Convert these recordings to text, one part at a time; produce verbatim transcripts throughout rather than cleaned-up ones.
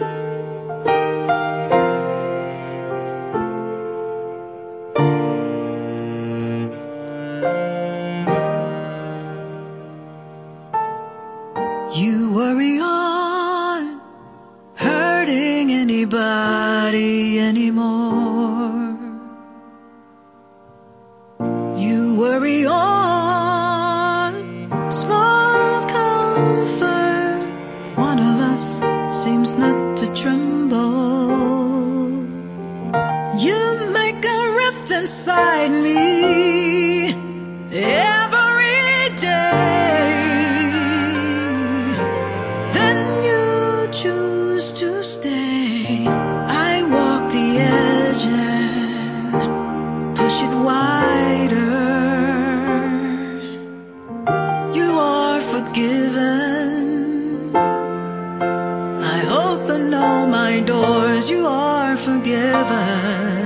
You worry on hurting anybody anymore. You worry on small comfort. One of us seems not to tremble. You make a rift inside me every day. Then you choose to stay. I walk the edge and push it wider. You are forgiven. I open all my doors. You are forgiven.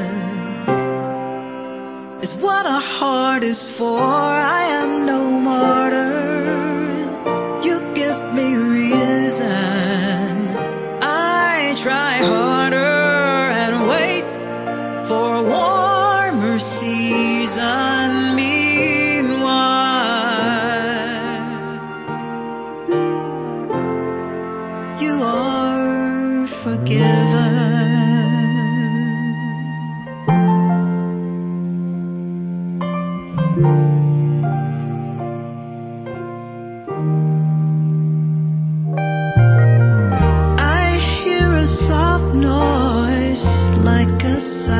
It's what our heart is for. I am no martyr. You give me reason. I try harder and wait for a warmer season. Meanwhile, you are forgiven. I hear a soft noise like a sigh.